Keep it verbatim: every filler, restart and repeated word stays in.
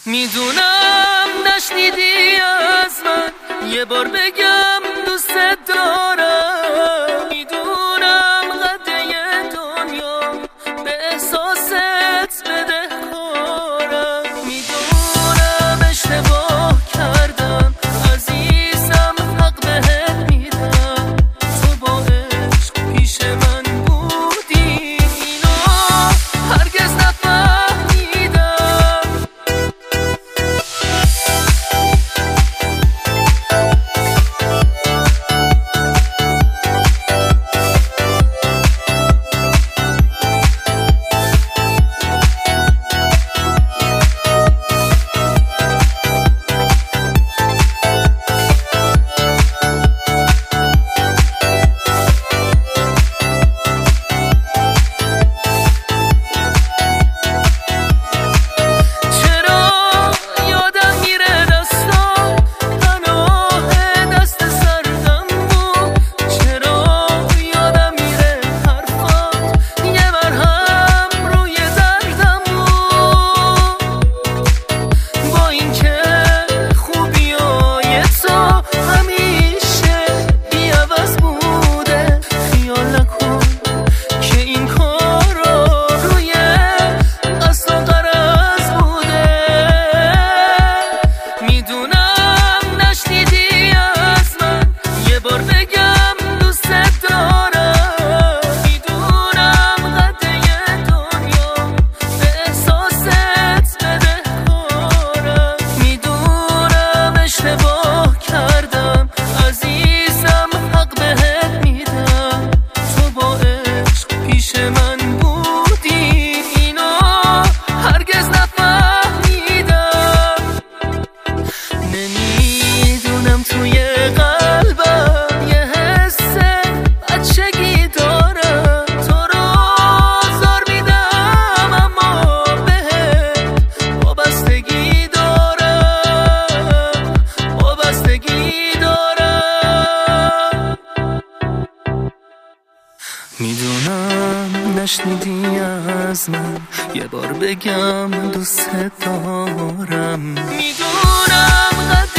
میدونم نشنیدی از من یه بار بگم دوست دارم. میدونم قده دنیا به احساست بدهکارم. میدونم اشتباه کردم عزیزم، حق بهت میدم. تو با عشق پیش من بودی، اینو هرگز نفهمیدم. میدونم نشنیدی از من یه بار بگم دوست دارم. میدونم